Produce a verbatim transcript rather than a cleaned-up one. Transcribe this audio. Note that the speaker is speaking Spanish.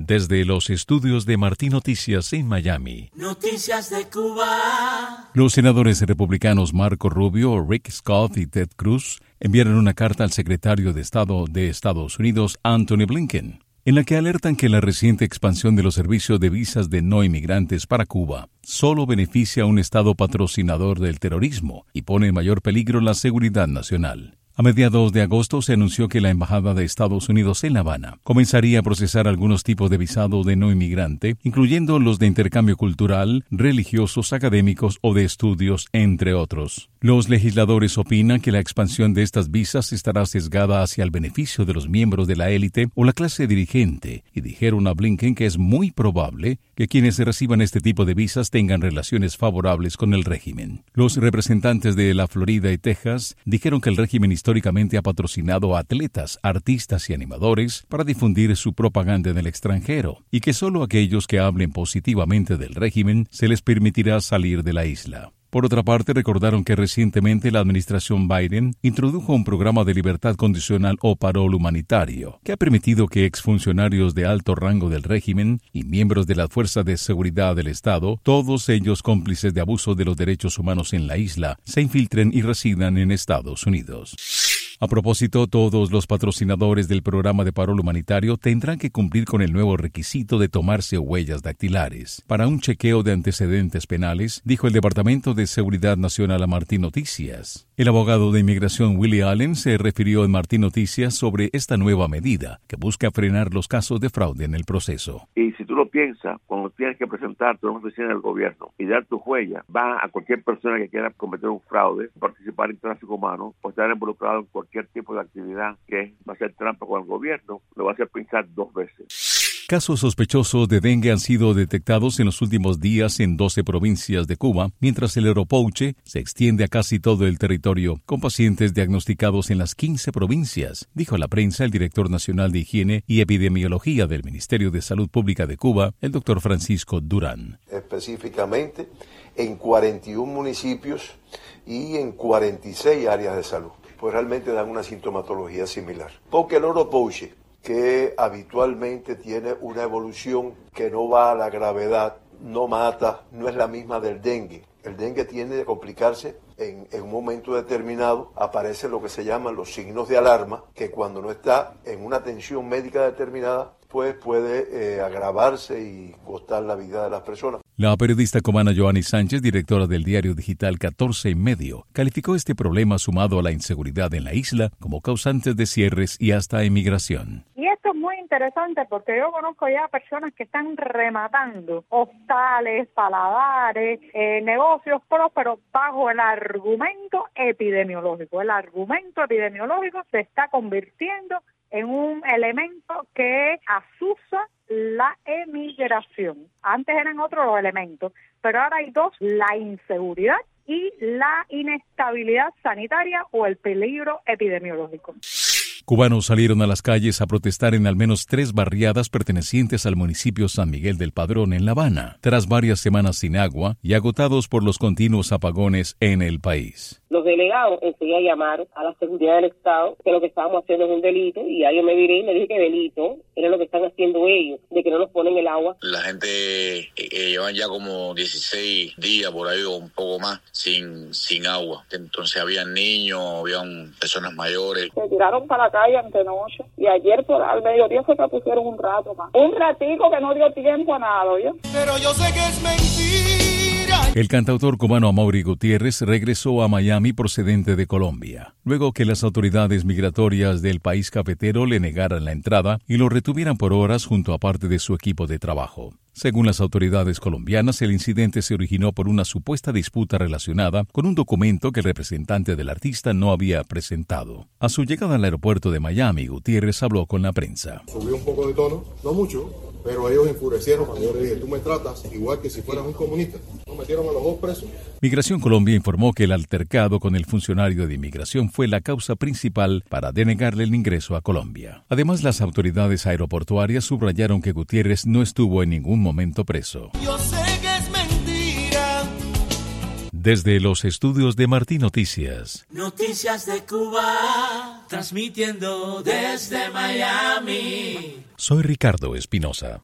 Desde los estudios de Martín Noticias en Miami. Noticias de Cuba. Los senadores republicanos Marco Rubio, Rick Scott y Ted Cruz enviaron una carta al secretario de Estado de Estados Unidos, Antony Blinken, en la que alertan que la reciente expansión de los servicios de visas de no inmigrantes para Cuba solo beneficia a un Estado patrocinador del terrorismo y pone en mayor peligro la seguridad nacional. A mediados de agosto se anunció que la Embajada de Estados Unidos en La Habana comenzaría a procesar algunos tipos de visado de no inmigrante, incluyendo los de intercambio cultural, religiosos, académicos o de estudios, entre otros. Los legisladores opinan que la expansión de estas visas estará sesgada hacia el beneficio de los miembros de la élite o la clase dirigente, y dijeron a Blinken que es muy probable que quienes reciban este tipo de visas tengan relaciones favorables con el régimen. Los representantes de la Florida y Texas dijeron que el régimen históricamente ha patrocinado a atletas, artistas y animadores para difundir su propaganda en el extranjero, y que solo aquellos que hablen positivamente del régimen se les permitirá salir de la isla. Por otra parte, recordaron que recientemente la administración Biden introdujo un programa de libertad condicional o parol humanitario, que ha permitido que exfuncionarios de alto rango del régimen y miembros de la Fuerza de Seguridad del Estado, todos ellos cómplices de abuso de los derechos humanos en la isla, se infiltren y residan en Estados Unidos. A propósito, todos los patrocinadores del programa de parol humanitario tendrán que cumplir con el nuevo requisito de tomarse huellas dactilares para un chequeo de antecedentes penales, dijo el Departamento de Seguridad Nacional a Martín Noticias. El abogado de inmigración Willie Allen se refirió en Martín Noticias sobre esta nueva medida que busca frenar los casos de fraude en el proceso. Y si tú lo piensas, cuando tienes que presentarte a una oficina del gobierno y dar tu huella, va a cualquier persona que quiera cometer un fraude, participar en tráfico humano o estar involucrado en cualquier tipo de actividad que va a ser trampa con el gobierno, lo va a hacer pensar dos veces. Casos sospechosos de dengue han sido detectados en los últimos días en doce provincias de Cuba, mientras el Oropouche se extiende a casi todo el territorio, con pacientes diagnosticados en las quince provincias, dijo a la prensa el director nacional de Higiene y Epidemiología del Ministerio de Salud Pública de Cuba, el doctor Francisco Durán. Específicamente en cuarenta y uno municipios y en cuarenta y seis áreas de salud, pues realmente dan una sintomatología similar. Porque el Oropouche, que habitualmente tiene una evolución que no va a la gravedad, no mata, no es la misma del dengue. El dengue tiende a complicarse en, en un momento determinado, aparecen lo que se llaman los signos de alarma, que cuando no está en una atención médica determinada, pues puede eh, agravarse y costar la vida de las personas. La periodista cubana Joanny Sánchez, directora del diario digital catorce y medio, calificó este problema sumado a la inseguridad en la isla como causantes de cierres y hasta emigración. Y esto es muy interesante porque yo conozco ya personas que están rematando hostales, paladares, eh, negocios prósperos bajo el argumento epidemiológico. El argumento epidemiológico se está convirtiendo en un elemento que asusa la emigración. Antes eran otros los elementos, pero ahora hay dos: la inseguridad y la inestabilidad sanitaria o el peligro epidemiológico. Cubanos salieron a las calles a protestar en al menos tres barriadas pertenecientes al municipio San Miguel del Padrón en La Habana, tras varias semanas sin agua y agotados por los continuos apagones en el país. Los delegados enseguida llamaron a la seguridad del Estado que lo que estábamos haciendo es un delito, y ya yo me viré y me dije que delito era lo que están haciendo ellos, de que no nos ponen el agua. La gente eh, llevan ya como dieciséis días por ahí o un poco más sin, sin agua. Entonces habían niños, habían personas mayores. Se tiraron para la calle antenoche y ayer por al mediodía fue que pusieron un rato más. Un ratico que no dio tiempo a nada, ¿oye? Pero yo sé que es mentira. El cantautor cubano Amaury Gutiérrez regresó a Miami procedente de Colombia, luego que las autoridades migratorias del país cafetero le negaran la entrada y lo retuvieran por horas junto a parte de su equipo de trabajo. Según las autoridades colombianas, el incidente se originó por una supuesta disputa relacionada con un documento que el representante del artista no había presentado. A su llegada al aeropuerto de Miami, Gutiérrez habló con la prensa. Subió un poco de tono, no mucho, pero ellos enfurecieron cuando yo le dije: tú me tratas igual que si fueras un comunista. Nos metieron a los dos presos. Migración Colombia informó que el altercado con el funcionario de inmigración fue la causa principal para denegarle el ingreso a Colombia. Además, las autoridades aeroportuarias subrayaron que Gutiérrez no estuvo en ningún momento preso. Yo sé que es mentira. Desde los estudios de Martín Noticias. Noticias de Cuba, transmitiendo desde Miami. Soy Ricardo Espinosa.